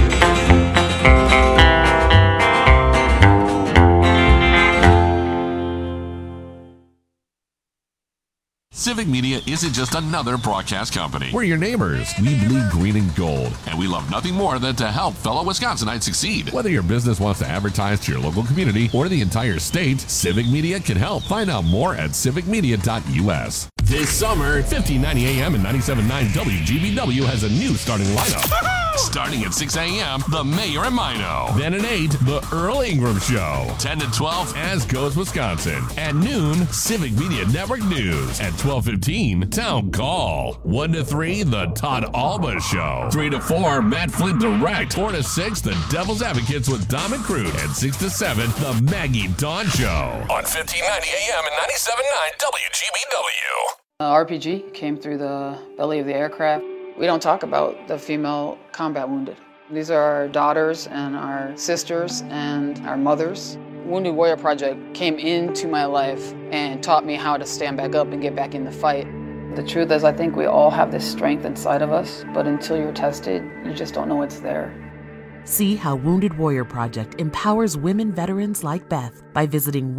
Civic Media isn't just another broadcast company. We're your neighbors. We bleed green and gold, and we love nothing more than to help fellow Wisconsinites succeed. Whether your business wants to advertise to your local community or the entire state, Civic Media can help. Find out more at civicmedia.us. This summer, 1590 AM and 97.9 WGBW has a new starting lineup. Starting at 6 a.m., The Mayor and Mino. Then at 8, The Earl Ingram Show. 10 to 12, As Goes Wisconsin. At noon, Civic Media Network News. At 12:15, Town Call. 1 to 3, The Todd Alba Show. 3 to 4, Matt Flint Direct. 4 to 6, The Devil's Advocates with Dom and Crude. And 6 to 7, The Maggie Dawn Show. On 1590 AM and 97.9 WGBW. RPG came through the belly of the aircraft. We don't talk about the female combat wounded. These are our daughters and our sisters and our mothers. Wounded Warrior Project came into my life and taught me how to stand back up and get back in the fight. The truth is, I think we all have this strength inside of us, but until you're tested, you just don't know it's there. See how Wounded Warrior Project empowers women veterans like Beth by visiting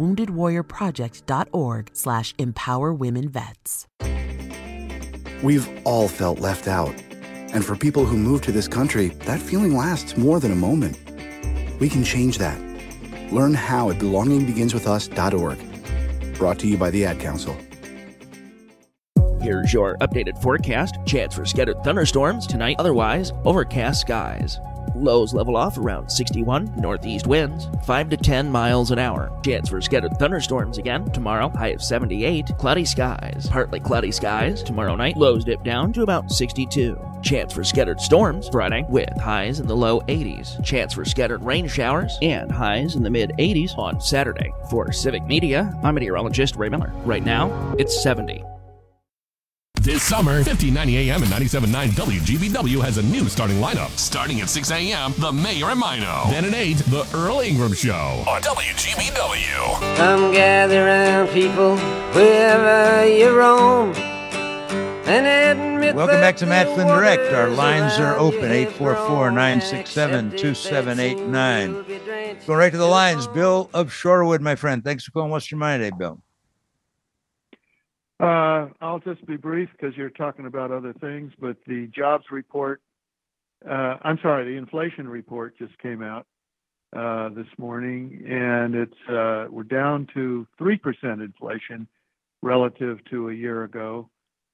woundedwarriorproject.org/empowerwomenvets. We've all felt left out. And for people who move to this country, that feeling lasts more than a moment. We can change that. Learn how at belongingbeginswithus.org. Brought to you by the Ad Council. Here's your updated forecast. Chance for scattered thunderstorms tonight, otherwise overcast skies. Lows level off around 61, northeast winds, 5 to 10 miles an hour. Chance for scattered thunderstorms again tomorrow, high of 78, cloudy skies. Partly cloudy skies tomorrow night, lows dip down to about 62. Chance for scattered storms Friday with highs in the low 80s. Chance for scattered rain showers and highs in the mid 80s on Saturday. For Civic Media, I'm meteorologist Ray Miller. Right now, it's 70. This summer, 1590 AM and 97.9 WGBW has a new starting lineup. Starting at 6 a.m., The Mayor and Mino. Then at 8, The Earl Ingram Show on WGBW. Come gather round, people, wherever you roam. And admit Welcome back to Matt Flynn Direct. Our lines are open, 844-967-2789. Go right to the lines. Bill of Shorewood, my friend. Thanks for calling. What's your mind today, Bill? I'll just be brief because you're talking about other things, but the jobs report, the inflation report just came out this morning, and we're down to 3% inflation relative to a year ago.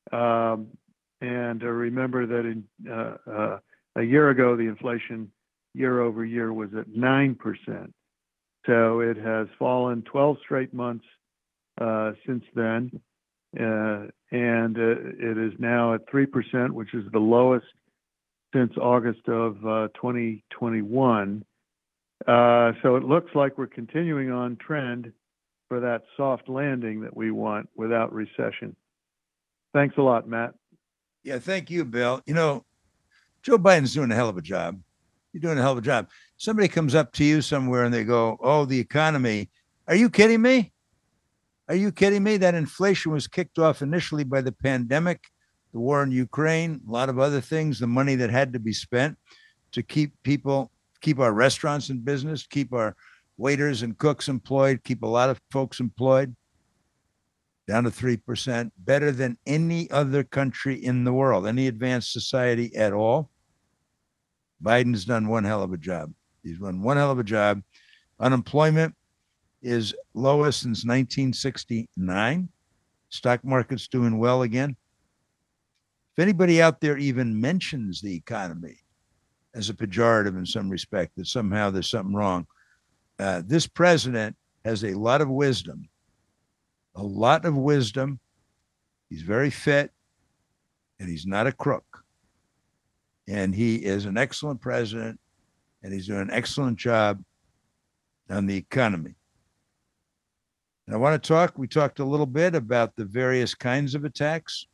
And remember that a year ago, the inflation year over year was at 9%. So it has fallen 12 straight months since then. And it is now at 3%, which is the lowest since August of 2021. So it looks like we're continuing on trend for that soft landing that we want without recession. Thanks a lot, Matt. Yeah, thank you, Bill. You know, Joe Biden's doing a hell of a job. You're doing a hell of a job. Somebody comes up to you somewhere and they go, "Oh, the economy." Are you kidding me? Are you kidding me? That inflation was kicked off initially by the pandemic, the war in Ukraine, a lot of other things, the money that had to be spent to keep our restaurants in business, keep our waiters and cooks employed, keep a lot of folks employed, down to 3%, better than any other country in the world, any advanced society at all. Biden's done one hell of a job. He's done one hell of a job. Unemployment is lowest since 1969. Stock market's doing well again. If anybody out there even mentions the economy as a pejorative in some respect, that somehow there's something wrong, this president has a lot of wisdom. A lot of wisdom. He's very fit, and he's not a crook. And he is an excellent president, and he's doing an excellent job on the economy. And I want to we talked a little bit about the various kinds of attacks.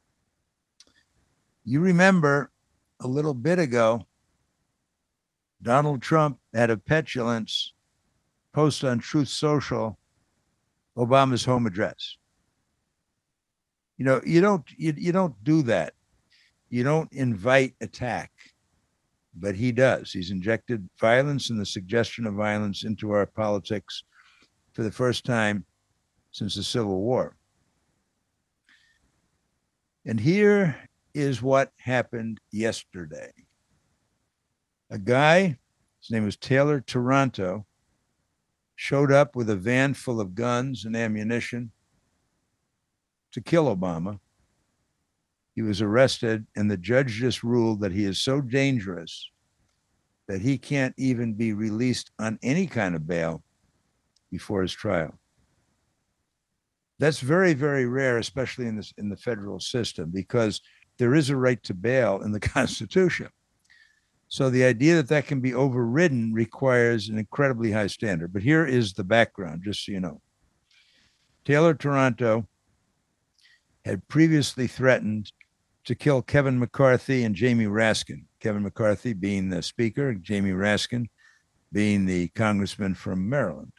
You remember a little bit ago, Donald Trump had a petulance post on Truth Social, Obama's home address. You know, you don't do that. You don't invite attack, but he does. He's injected violence and the suggestion of violence into our politics for the first time since the Civil War. And here is what happened yesterday. A guy, his name was Taylor Taranto, showed up with a van full of guns and ammunition to kill Obama. He was arrested, and the judge just ruled that he is so dangerous that he can't even be released on any kind of bail before his trial. That's very, very rare, especially in the federal system, because there is a right to bail in the Constitution. So the idea that can be overridden requires an incredibly high standard. But here is the background, just so you know. Taylor Taranto had previously threatened to kill Kevin McCarthy and Jamie Raskin. Kevin McCarthy being the speaker, Jamie Raskin being the congressman from Maryland.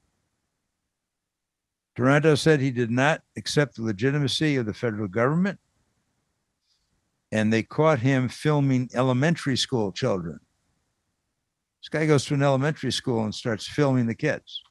Taranto said he did not accept the legitimacy of the federal government, and they caught him filming elementary school children. This guy goes to an elementary school and starts filming the kids.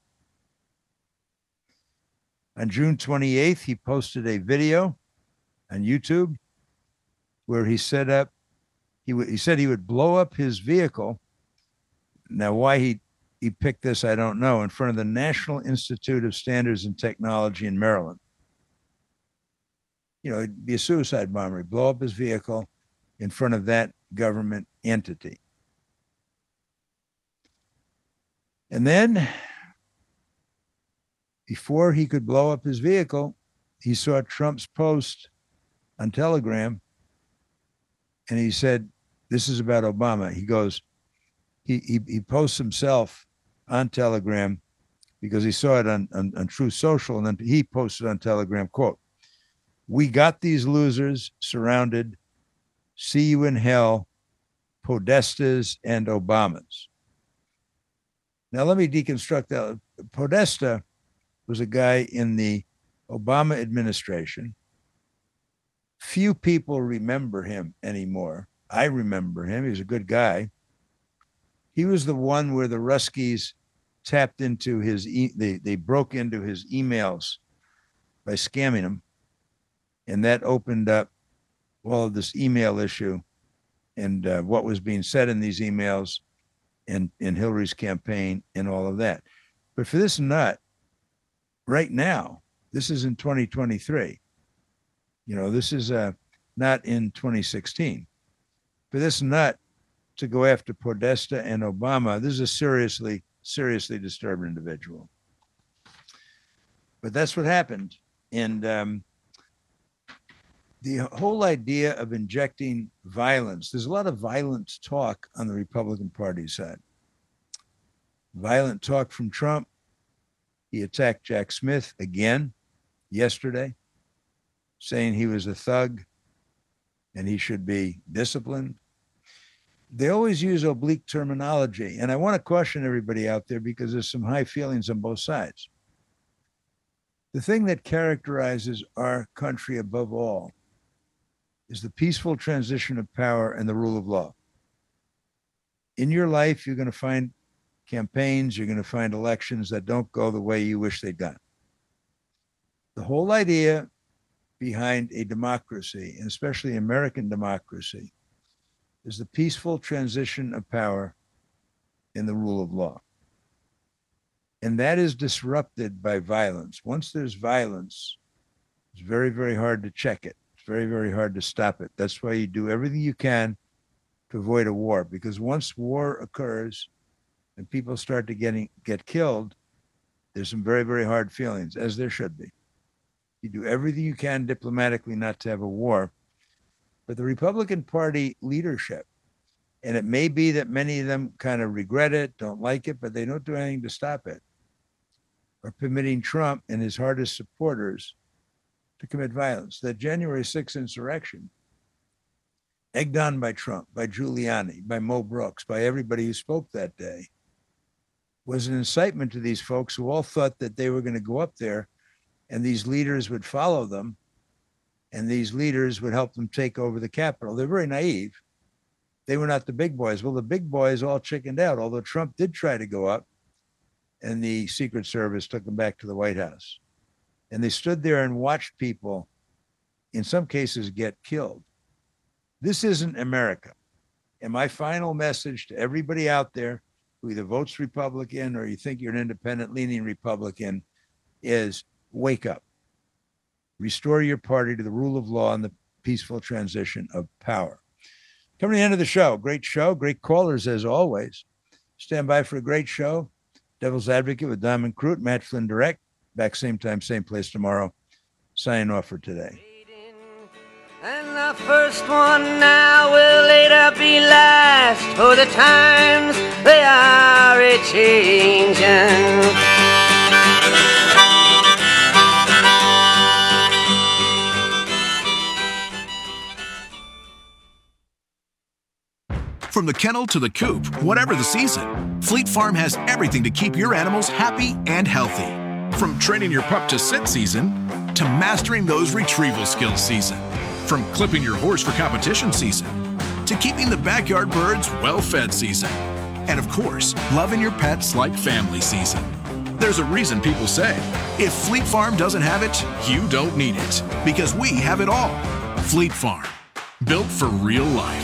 On June 28th, he posted a video on YouTube where he set up, he said he would blow up his vehicle. Now, why he picked this, I don't know, in front of the National Institute of Standards and Technology in Maryland. it'd be a suicide bomber. He'd blow up his vehicle in front of that government entity. And then, before he could blow up his vehicle, he saw Trump's post on Telegram, and he said, this is about Obama. He goes, he posts himself on Telegram because he saw it on Truth Social, and then he posted on Telegram, quote, "We got these losers surrounded. See you in hell, Podestas and Obamas." Now, let me deconstruct that. Podesta was a guy in the Obama administration. Few people remember him anymore. I remember him. He was a good guy. He was the one where the Ruskies tapped into his, they broke into his emails by scamming him. And that opened up all of this email issue and what was being said in these emails and in Hillary's campaign and all of that. But for this nut, right now, this is in 2023. This is not in 2016. For this nut to go after Podesta and Obama, this is a seriously disturbed individual. But that's what happened. And the whole idea of injecting violence, there's a lot of violent talk on the Republican Party side. Violent talk from Trump. He attacked Jack Smith again yesterday, saying he was a thug and he should be disciplined. They always use oblique terminology. And I want to caution everybody out there because there's some high feelings on both sides. The thing that characterizes our country above all is the peaceful transition of power and the rule of law. In your life, you're going to find campaigns, you're going to find elections that don't go the way you wish they'd gone. The whole idea behind a democracy, and especially American democracy, is the peaceful transition of power in the rule of law. And that is disrupted by violence. Once there's violence, it's very, very hard to check it. It's very, very hard to stop it. That's why you do everything you can to avoid a war, because once war occurs and people start to get killed, there's some very, very hard feelings, as there should be. You do everything you can diplomatically not to have a war. But the Republican Party leadership, and it may be that many of them kind of regret it, don't like it, but they don't do anything to stop it, are permitting Trump and his hardest supporters to commit violence. That January 6th insurrection, egged on by Trump, by Giuliani, by Mo Brooks, by everybody who spoke that day, was an incitement to these folks who all thought that they were going to go up there and these leaders would follow them and these leaders would help them take over the Capitol. They're very naive. They were not the big boys. Well, the big boys all chickened out, although Trump did try to go up and the Secret Service took them back to the White House. And they stood there and watched people, in some cases, get killed. This isn't America. And my final message to everybody out there who either votes Republican or you think you're an independent-leaning Republican is wake up. Restore your party to the rule of law and the peaceful transition of power. Coming to the end of the show, great callers as always. Stand by for a great show. Devil's Advocate with Diamond Crute, Matt Flynn Direct. Back same time, same place tomorrow. Signing off for today. And the first one now will later be last, for the times they are a-changin'. From the kennel to the coop, whatever the season, Fleet Farm has everything to keep your animals happy and healthy. From training your pup to sit season, to mastering those retrieval skills season. From clipping your horse for competition season, to keeping the backyard birds well-fed season. And of course, loving your pets like family season. There's a reason people say, if Fleet Farm doesn't have it, you don't need it. Because we have it all. Fleet Farm, built for real life.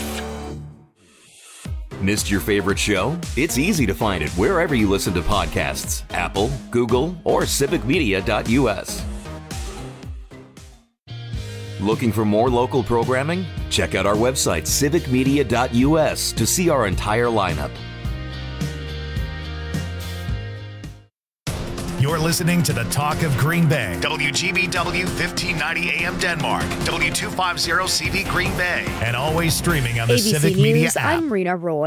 Missed your favorite show? It's easy to find it wherever you listen to podcasts. Apple, Google, or civicmedia.us. Looking for more local programming? Check out our website, civicmedia.us, to see our entire lineup. You're listening to the Talk of Green Bay. WGBW 1590 AM Denmark. W250 CV Green Bay. And always streaming on the ABC Civic News, Media app. I'm Rena Roy.